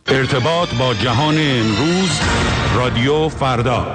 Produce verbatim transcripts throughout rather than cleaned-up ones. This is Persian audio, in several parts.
ارتباط با جهان امروز، رادیو فردا.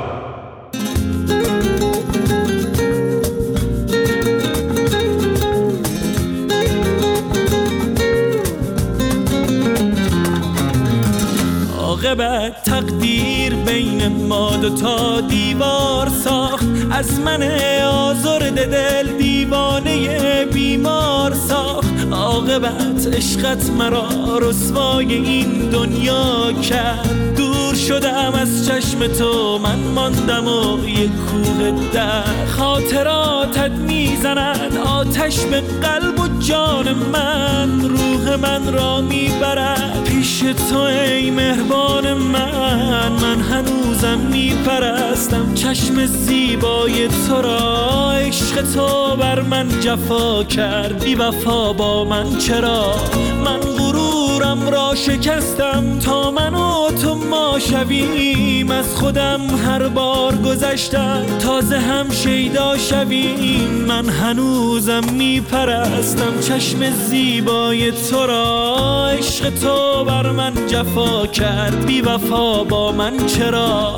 عاقبت تقدیر بین ما دو تا دیوار ساخت، از من آزرده دل دیوانه بیمار ساخت. عاقبت عشقت مرا رسوای این دنیا کرد، دور شدم از چشم تو، من ماندم و یک کوه در. خاطراتت میزند آتش به قلب و جان من، روح من را میبرد پیش تو ای مهربان من. من هنوزم میپرستم چشم زیبای تو را، عشق تو بر من جفا کرد، بی وفا با من چرا؟ من غرورم را شکستم تا من و تو ما شویم، از خودم هر بار گذشتم تازه هم شیدا شویم. من هنوزم میپرستم چشم زیبای تو را، عشق تو بر من جفا کرد، بی وفا با من چرا؟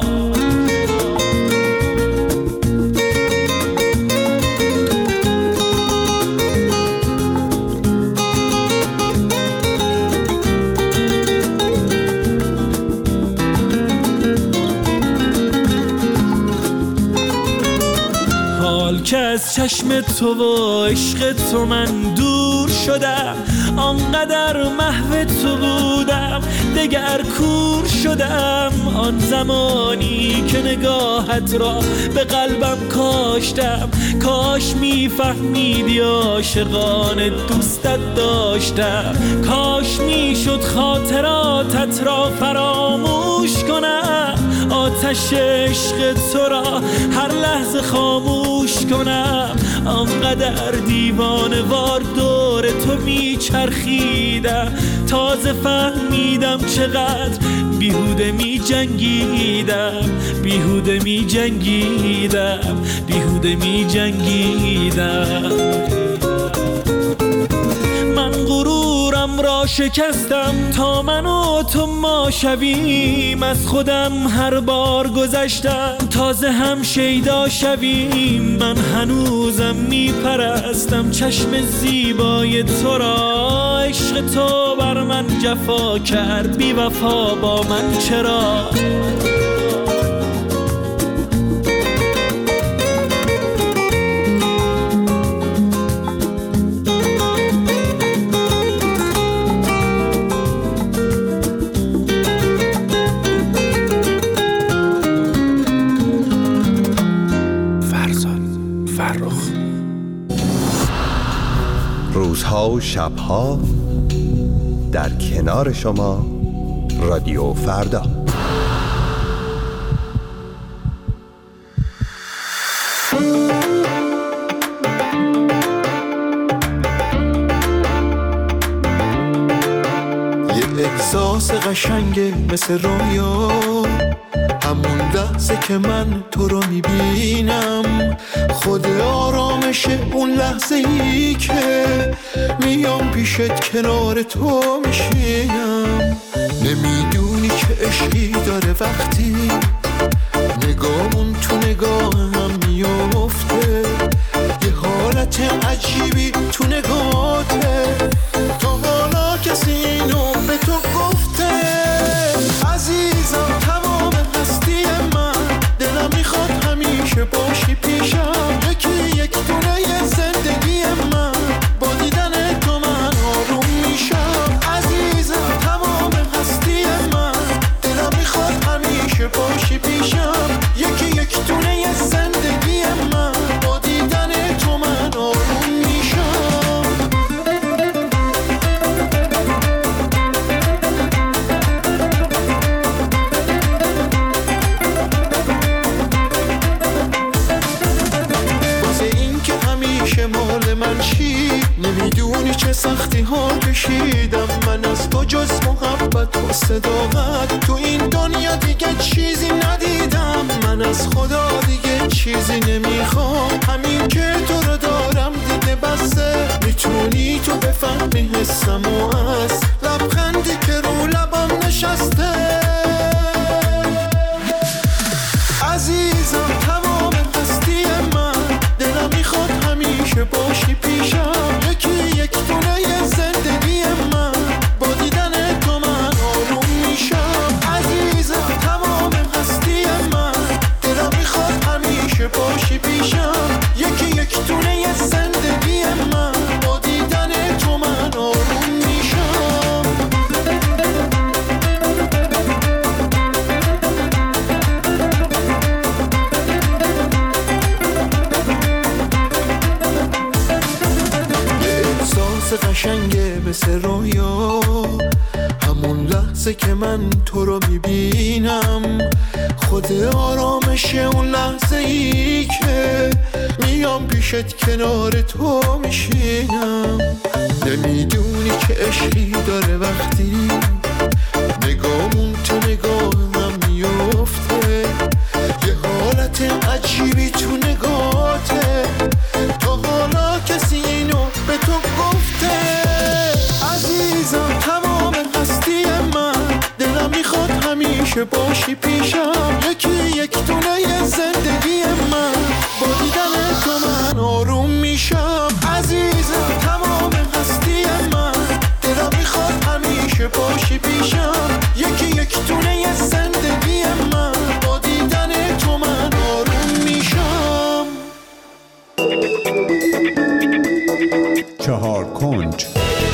که از چشم تو و عشق تو من دور شدم، آنقدر محو تو بودم دگر کور شدم. آن زمانی که نگاهت را به قلبم کاشتم، کاش میفهمیدی عاشقانه دوستت داشتم. کاش میشد خاطراتت را فراموش کنم، آتش عشق تو را هر لحظه خاموش کنم. آنقدر دیوانه وار دور تو میچرخیدم، تازه فهمیدم چقدر بیهوده می جنگیدم، بیهوده می جنگیدم، بیهوده می جنگیدم. من غرورم را شکستم تا من و تو ما شویم، از خودم هر بار گذشتم تازه هم شیدا شویم. من هنوزم میپرستم چشم زیبای تو را، عشق تو بر من جفا کرد، بی وفا با من چرا؟ روزها و شبها در کنار شما، رادیو فردا. یه احساس قشنگه مثل رویا، همون لحظه که من تو رو میبینم، خود آرامشه اون لحظه ای که میام پیشت کنار تو میشینم. نمیدونی که عشقی داره وقتی نگامون تو نگاه هم میفته، یه حالت عجیبی تو نگاهته، تا حالا کسی اینو به تو گفته؟ عزیزم تمام هستی من، دلم میخواد همیشه باشی پیشم، یکی یک دونه زندگی من، با دیدن تو من آروم میشم. عزیزم تمام هستی من، دلم میخواد همیشه باشی پیشم، یکی یک دونه زندگی من، با دیدن تو من آروم میشم. مال من چی نمیدونی چه سختی ها کشیدم من، از تو جز محبت و صداقت تو این دنیا دیگه چیزی ندیدم. من از خدا دیگه چیزی نمیخوام، همین که تو رو دارم دیگه بسه. میتونی تو بفهمی حسم و از لبخندی که رو لبم نشسته لحظه که من تو رو میبینم، خود آرامش اون لحظه ای که میام پیشت کنار تو میشینم. نمیدونی که عشقی داره وقتی نگامون تو نگاه من میفته، یه حالت عجیبی تو نگاهته، تا حالا کسی اینو به تو گفته؟ عزیزم تمام هستی من، دلم میخواد همیشه باشی پیشم، یکی یک دونه زندگی من، با دیدن تو من آروم میشم. عزیزم تمام هستی من، دلم میخواد همیشه باشی پیشم، یکی یک دونه زندگی من، با دیدن تو من آروم میشم. چهار کنج.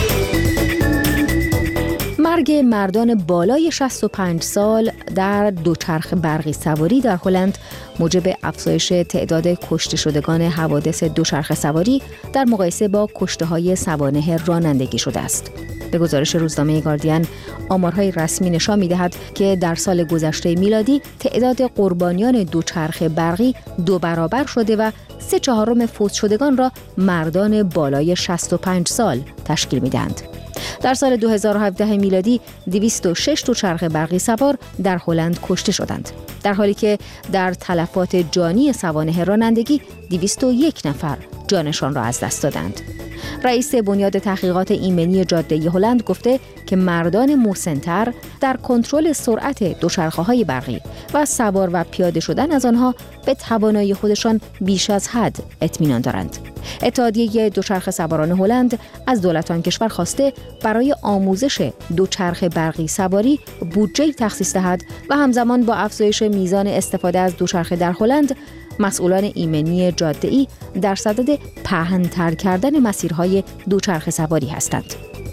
مرگ مردان بالای شصت و پنج سال در دوچرخه برقی سواری در هلند موجب افزایش تعداد کشته شدگان حوادث دوچرخه سواری در مقایسه با کشته‌های سوانح رانندگی شده است. به گزارش روزنامه گاردین، آمارهای رسمی نشان می‌دهد که در سال گذشته میلادی تعداد قربانیان دوچرخه برقی دو برابر شده و سه چهارم فوت شدگان را مردان بالای شصت و پنج سال تشکیل می‌دهند. در سال دو هزار و هفده میلادی دویست و شش دوچرخه برقی سوار در هلند کشته شدند، در حالی که در تلفات جانی سوانح رانندگی دویست و یک نفر جانشان را از دست دادند. رئیس بنیاد تحقیقات ایمنی جاده هلند گفته که مردان مسن‌تر در کنترل سرعت دوچرخه‌های برقی و سوار و پیاده شدن از آنها به توانایی خودشان بیش از حد اطمینان دارند. اتحادیه دوچرخه سواران هلند از دولت آن کشور خواسته برای آموزش دوچرخه برقی سواری بودجه تخصیص دهد و همزمان با افزایش میزان استفاده از دوچرخه در هلند، مسئولان ایمنی جاده‌ای در صدد پهن‌تر کردن مسیرهای دوچرخه سواری هستند.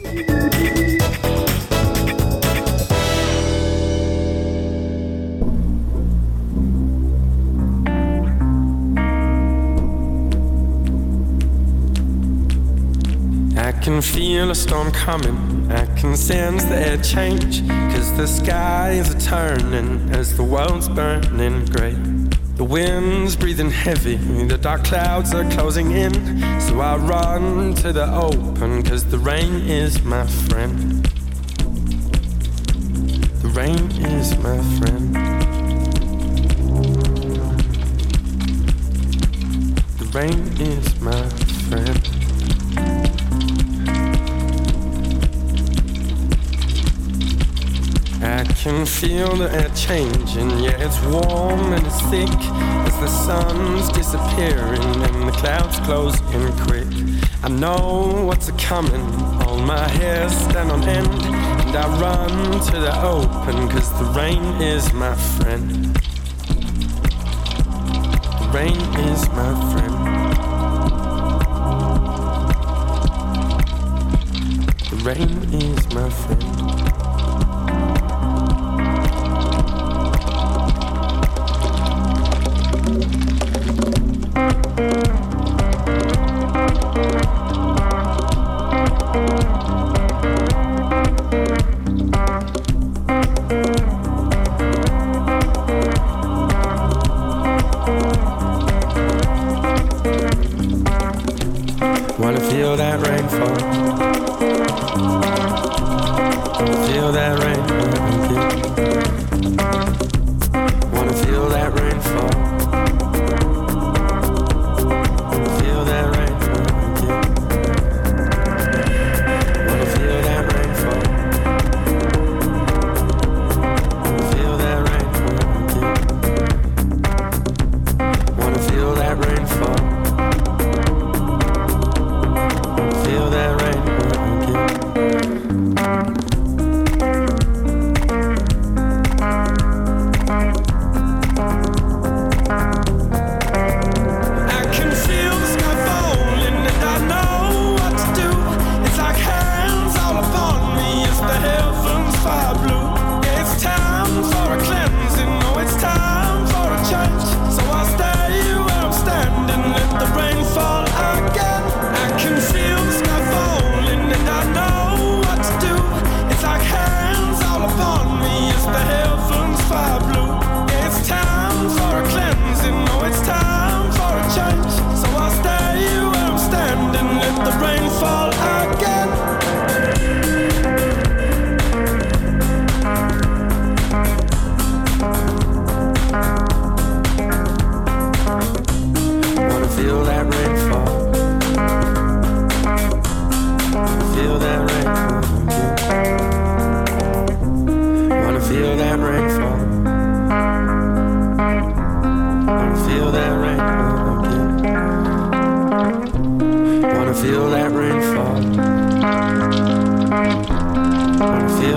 I can feel a storm coming, I can sense the air change, 'cause the skies are turning as the world's burning grey. The wind's breathing heavy, the dark clouds are closing in, so I run to the open, 'cause the rain is my friend. The rain is my friend. The rain is my friend. I can feel the air changing, yeah, it's warm and it's thick, as the sun's disappearing and the clouds closing quick. I know what's a-coming, all my hair stand on end, and I run to the open, 'cause the rain is my friend. The rain is my friend. The rain is my friend. Wanna feel that rain fall. Wanna feel that rain fall. Wanna feel that rain fall. Wanna feel that rain fall. Wanna feel that rain fall. Wanna feel that rain fall. Wanna feel that rain fall. Feel that rain again.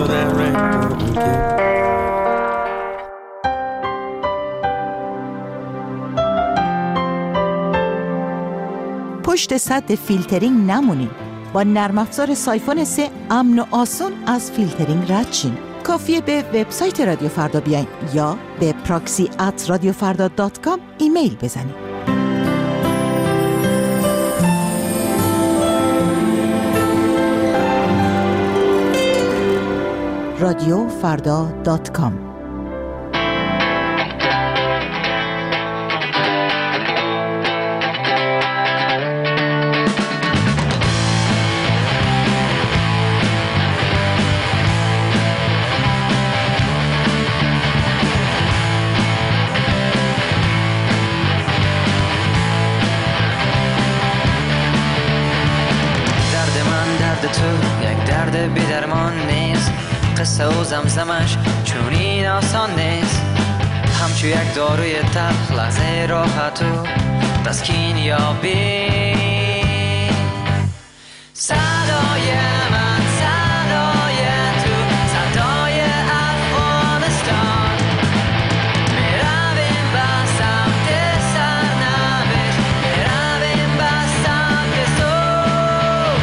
that record again. پشت سد فیلترینگ نمونین. با نرم افزار سایفون سه امن و آسون از فیلترینگ رد شین. کافیه به وبسایت رادیو فردا بیاین یا به پراکسی ات رادیو فردا دات کام ایمیل بزنید. رادیو فردا دات کام. قصه و زمزمش چون این آسان نیست، همچو یک داروی تلخ لحظه راحت و تسکین یابی. صدای من صدای تو صدای افغانستان، میرویم به سمت سرنوشت، میرویم به سمت صبح.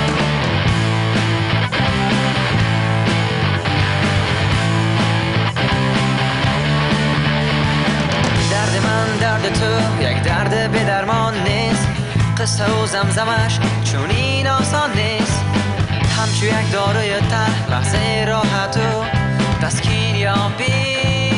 درد من درد تو یک درد به درمان نیست، قصه و زمزمش چون این آسان نیست، همچو یک داروی تلخ لحظه راحت و تسکین یابی.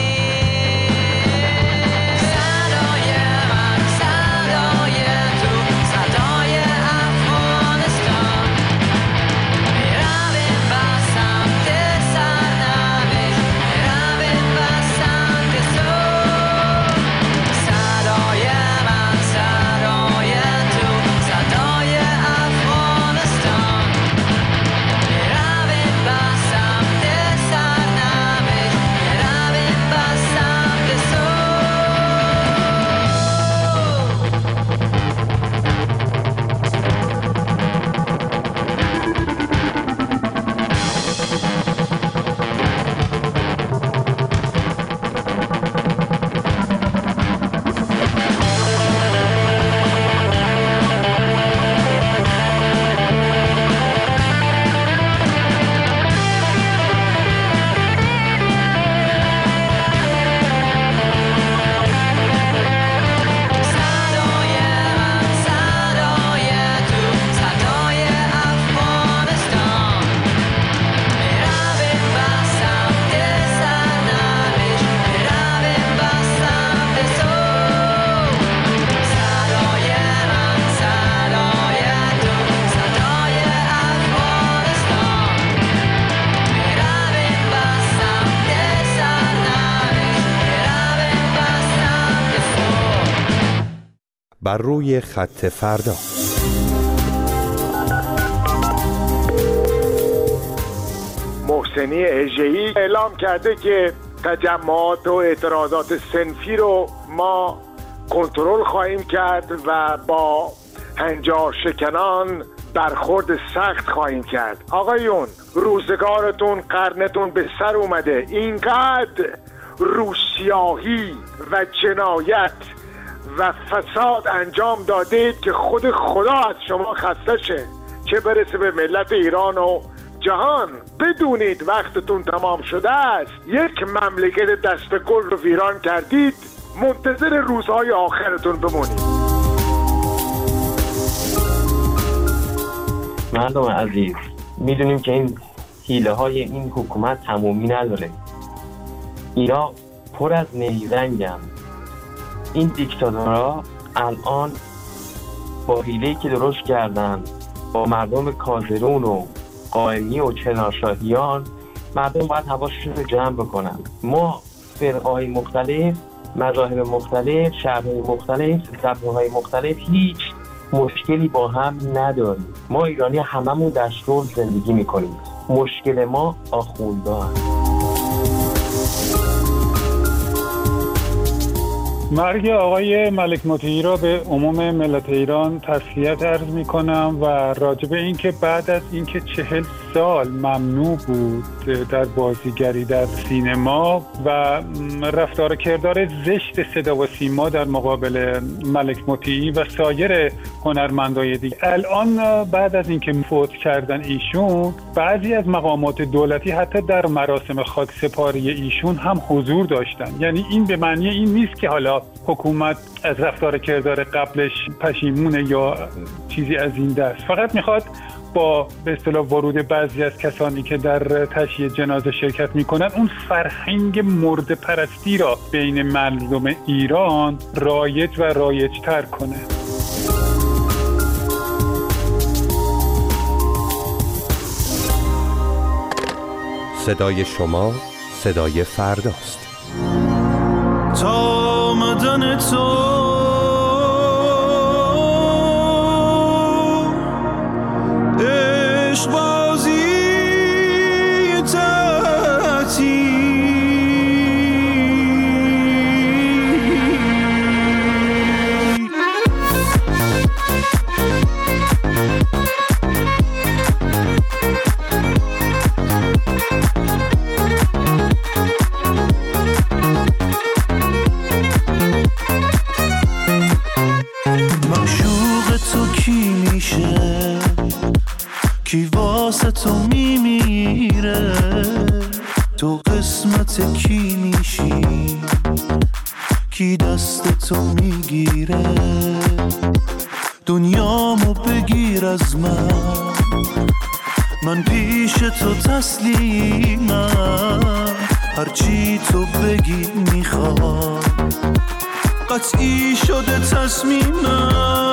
بر روی خط فردا. محسنی اژه‌ای اعلام کرده که تجمعات و اعتراضات صنفی رو ما کنترل خواهیم کرد و با هنجار شکنان برخورد سخت خواهیم کرد. آقایون، روزگارتون قرنتون به سر اومده. اینقدر روسیاهی و جنایت و فساد انجام دادید که خود خدا از شما خسته شه، چه برسه به ملت ایران و جهان. بدونید وقتتون تمام شده است. یک مملکت دست گل رو ویران کردید، منتظر روزهای آخرتون بمونید. مردم عزیز، میدونیم که این حیله های این حکومت تمومی نداره. اینا پر از نیرنگن. این دیکتاتورها الان با حیله‌ای که درست کردن با مردم کازرون و قائمی و چنارشاهیان، مردم باید حواسشون رو جمع بکنن. ما فرقهای مختلف، مذاهب مختلف، شهرهای مختلف، زبانهای مختلف هیچ مشکلی با هم نداریم. ما ایرانی هممون در صلح زندگی میکنیم. مشکل ما آخوندها هست. مرگ آقای ملک مطیعی را به عموم ملت ایران تسلیت عرض می کنم و راجع به این که بعد از اینکه چهل سال ممنوع بود در بازیگری در سینما و رفتار کردار زشت صدا و سیما در مقابل ملک مطیعی و سایر هنرمندای دیگه. الان بعد از اینکه فوت کردن ایشون، بعضی از مقامات دولتی حتی در مراسم خاکسپاری ایشون هم حضور داشتن. یعنی این به معنی این نیست که حالا حکومت از رفتار کردار قبلش پشیمونه یا چیزی از این دست، فقط میخواد با به اصطلاح ورود بعضی از کسانی که در تشییع جنازه شرکت میکنن اون فرهنگ مرده پرستی را بین مردم ایران رایج و رایج تر کنه. صدای شما صدای فرداست. تا آمدن تو عشق بازی تعطیل معشوق تو کی میشه، کی واسه تو میمیره، تو قسمت کی میشی، کی دست تو میگیره، دنیامو بگیر از من، من پیش تو تسلیمم، هرچی تو بگی میخوام، قطعی شده تصمیمم.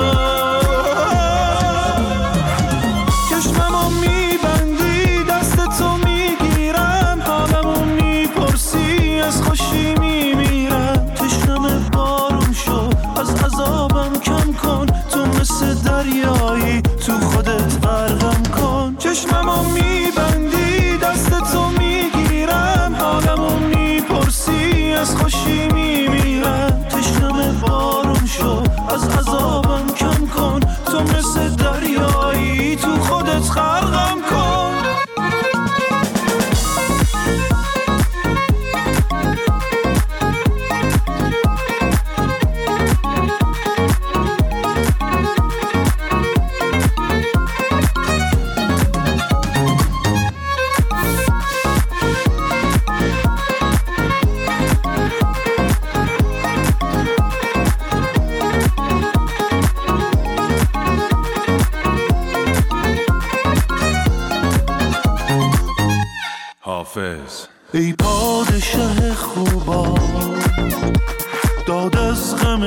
چشممو میبندی دست تو میگیرم، حالمو میپرسی از خوشی میمیرم، تشنم بارون شو از عذابم کم کن، تو مثل دریایی تو خودت غرقم کن. چشممو میبندی دست تو میگیرم، حالمو میپرسی از خوشی میمیرم، تشنم بارون شو از عذابم کم کن، تو مثل دریایی تو خودت غرقم کن. حافظ. ای پادشه خوبا داد از غم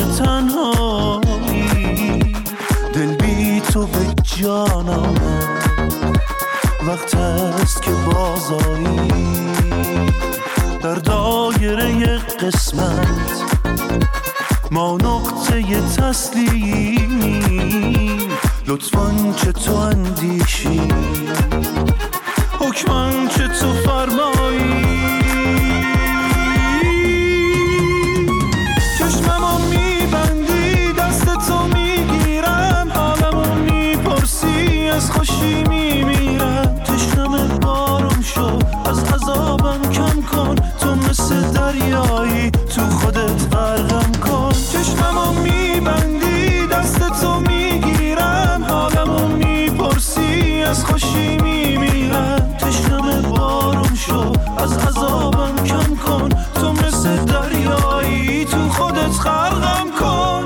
تنهایی، دل بی تو به جانم وقت است که بازایی، در دایره قسمت ما نقطه تسلیمی، لطفاً چه تو اندیشی، حکماً چه تو فرمایی. چشممو میبندی دست تو میگیرم، حالمو میپرسی از خوشی میمیرم، تشنم بارون شو از عذابم کم کن، تو مثل دریایی تو خودت غرقم کن. چشممو میبندی دست تو میگیرم، حالمو میپرسی از خوشی میمیرم، تشنم بارون شو از عذابم کم کن، تو مثل دریایی تو خودت غرقم کن.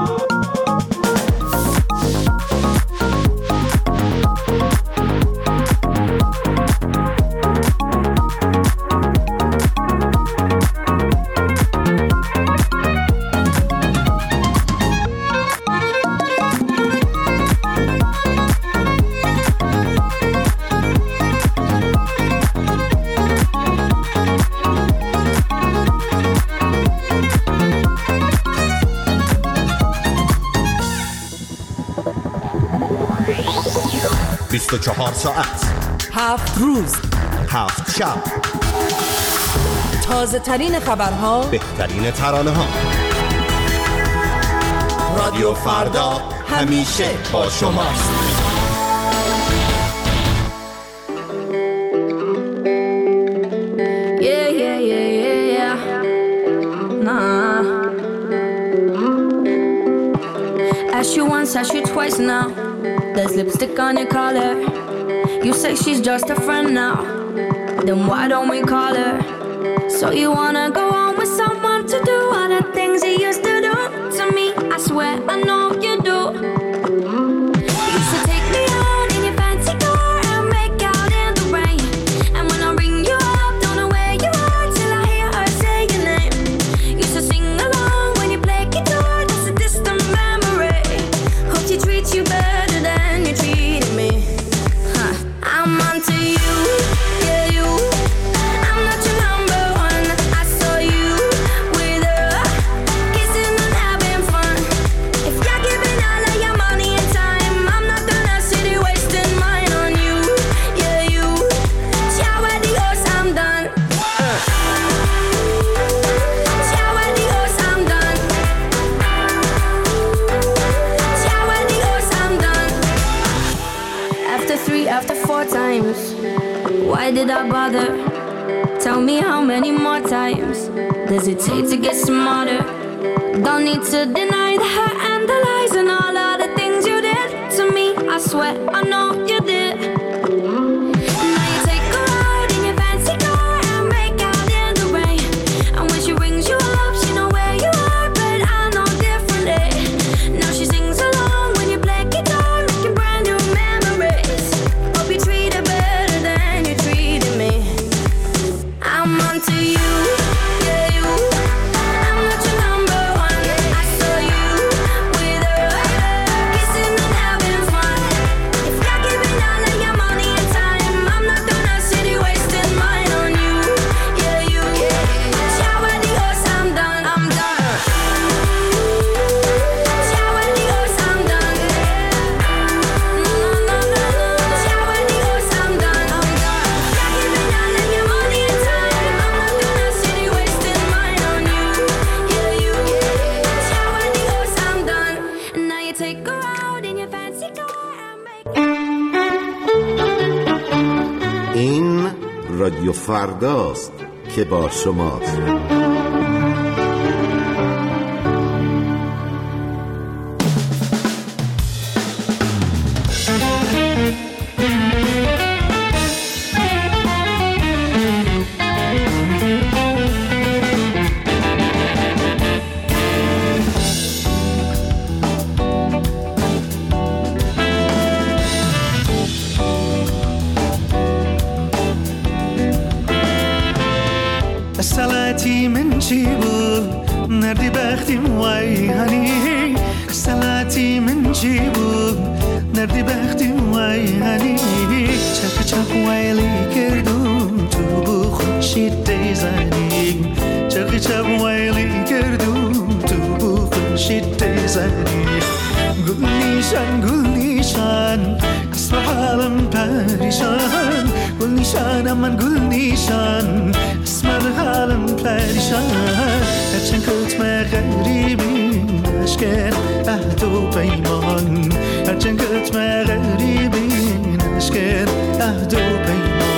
بیست و چهار ساعت، هفت روز، هفت شب، تازه ترین خبرها، بهترین ترانه ها. رادیو فردا همیشه با شماست. asked you once, asked you twice now. There's lipstick on your collar. You say she's just a friend now. Then why don't we call her? So you wanna go on with someone to do all the things you used to do to me? I swear I know you do. You used to take me out in your fancy car and make out in the rain. And when I ring you up, don't know where you are till I hear her say your name. Used to sing along when you play guitar, just a distant memory. Hope she treats you better than you treated me. Huh. I'm onto you, yeah you. I'm not your number one. I saw you with her, kissing and having fun. If you're giving all of your money and time, I'm not gonna sit here wasting mine on you, yeah you. Ciao adios, I'm done. Ciao adios, I'm done. Ciao adios, I'm done. After three, after four times, why did I bother? Tell me how many more times does it take to get smarter? Don't need to deny the hurt and the lies and all of the things you did to me. I swear I know you did. Now you take her out in your fancy car and make out in the rain. And when she rings you up, she know where you are, but I know differently. Now she sings along when you play guitar, making brand new memories. Hope you treat her better than you treated me. I'm onto you, yeah you. I'm not your number one. I saw you with her, kissing and having fun. If you're giving all of your money and time, I'm not gonna sit here wasting mine on you, yeah you. Ciao adios, I'm done, I'm done. Ciao adios, I'm done. No no no no no. Ciao adios, I'm done, I'm done. You're giving all of your money and time, I'm not gonna sit here wasting mine on you, yeah you. Ciao adios, I'm done. And now you take her out in your fancy car and make. این رادیو فرداست که با شماست. سلعتی من چی بود نردی بختیم وای هنی سلعتی من چی بود نردی بختیم وای هنی چک چک وایلی کردم تو بو خوشی دیزنی چک چک وایلی کردم تو بو خوشی دیزنی گل نیشان گل نیشان اسم حالم پریشان گل نیشان من گل نیشان اسم حالم پریشان هرچند کتم غریبی نشکن عهد و پیمان هرچند کتم غریبی نشکن عهد و پیمان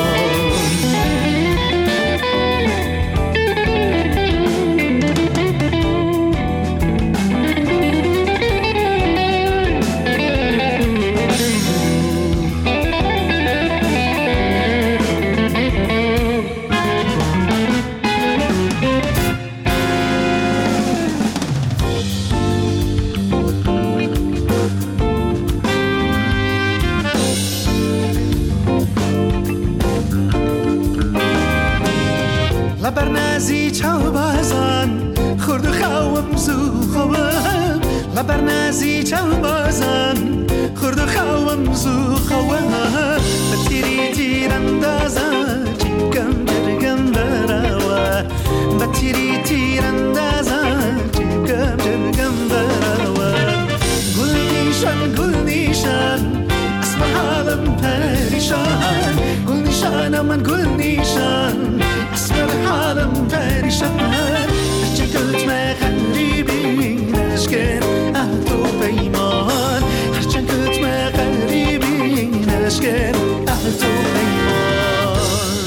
لبرنازی چاو بازن خورد خوام زو خوام لبرنازی چاو بازن خورد خوام زو خوام بتیری تیراندازا چیکم جرگم براوا بتیری تیراندازا چیکم جرگم براوا گل نیشان گل نیشان اسم حالم پریشان گل نیشان من گل نیشان اسم حالم پریشان هرچه کتم غریبی نشکن عهد و پیمان هرچه کتم غریبی نشکن عهد و پیمان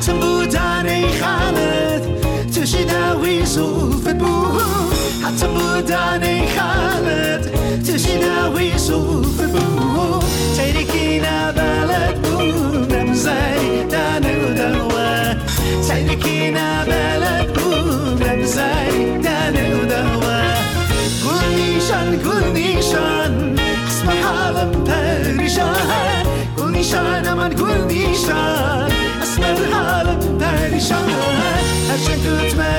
حتی بودن ای خالد تشیدوی زوفت بود حتی بودن ای خالد تشیدوی زوفت بود تیرکی نبلد بود نمزای دانو دوه تیرکی نبلد بود نمزای دانو دوه گل نیشان گل نیشان اسم حالم پریشان گل نیشان امان گل نیشان اسم حالم پریشان هرچند دوت